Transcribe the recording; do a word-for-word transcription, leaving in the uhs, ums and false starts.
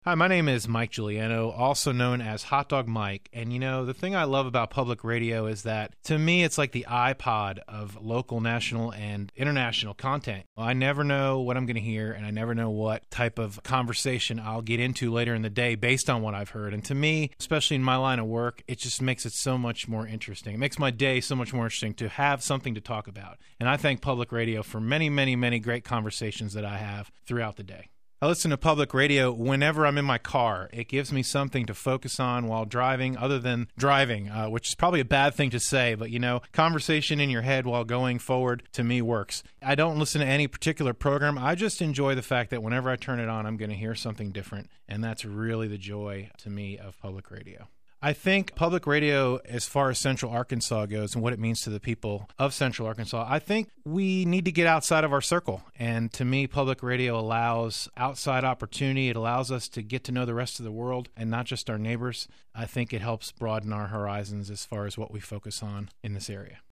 Hi, my name is Mike Giuliano, also known as Hot Dog Mike. And you know, the thing I love about public radio is that to me, it's like the iPod of local, national, and international content. I never know what I'm going to hear, and I never know what type of conversation I'll get into later in the day based on what I've heard. And to me, especially in my line of work, it just makes it so much more interesting. It makes my day so much more interesting to have something to talk about. And I thank public radio for many, many, many great conversations that I have throughout the day. I listen to public radio whenever I'm in my car. It gives me something to focus on while driving other than driving, uh, which is probably a bad thing to say, but you know, conversation in your head while going forward to me works. I don't listen to any particular program. I just enjoy the fact that whenever I turn it on, I'm going to hear something different, and that's really the joy to me of public radio. I think public radio, as far as Central Arkansas goes and what it means to the people of Central Arkansas, I think we need to get outside of our circle. And to me, public radio allows outside opportunity. It allows us to get to know the rest of the world and not just our neighbors. I think it helps broaden our horizons as far as what we focus on in this area.